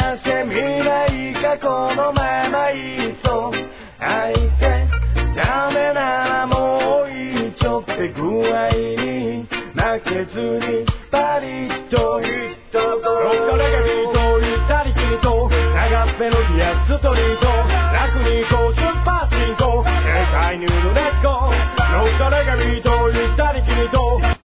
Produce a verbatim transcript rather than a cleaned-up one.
してみないかこのままいっそ愛してダメならもういいちょって具合に負けずにパリッといったぞロッカレゲビートゆったりきりと長っぺのギアストリート楽にこうする